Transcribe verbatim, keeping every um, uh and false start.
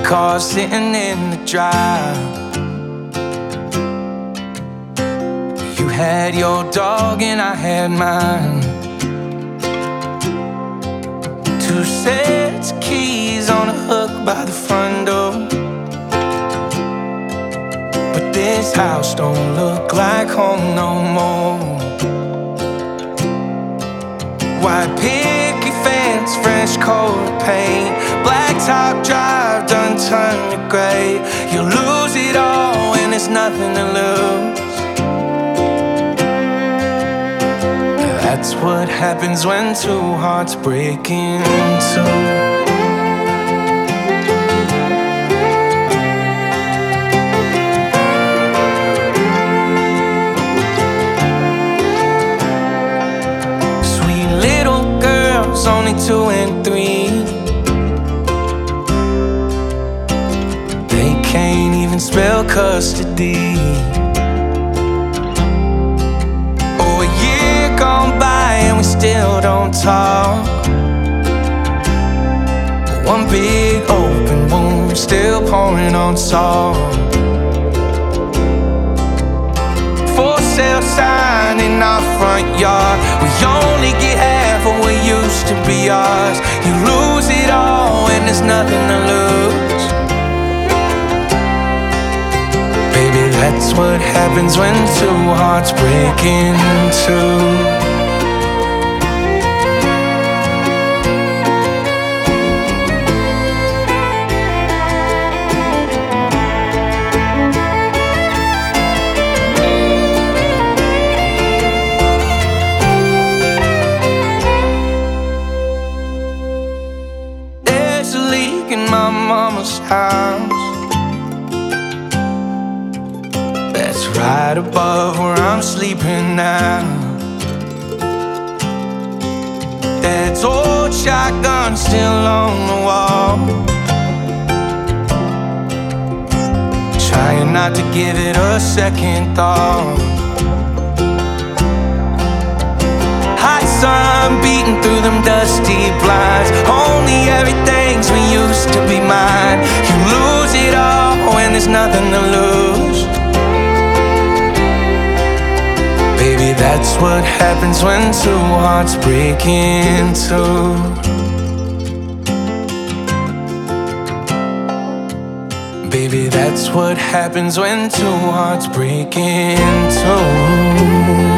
car sitting in the drive. You had your dog and I had mine. Two sets of keys on a hook by the front door. But this house don't look like home no more. White picket fence, fresh coat of paint, blacktop drive done turned to gray. You lose it all and there's nothing to lose. That's what happens when two hearts break in two. Only two and three. They can't even spell custody. Oh, a year gone by and we still don't talk. One big open wound still pouring on salt. For sale sign in our front yard. We only get half of what used to be ours. You lose it all and there's nothing to lose. Baby, that's what happens when two hearts break in two. My mama's house, that's right above where I'm sleeping now. Dad's old shotgun still on the wall. Trying not to give it a second thought. Hot sun beating through them dusty blinds. Only everything's we used to be mine. You lose it all when there's nothing to lose. Baby, that's what happens when two hearts break in two. Baby, that's what happens when two hearts break in two.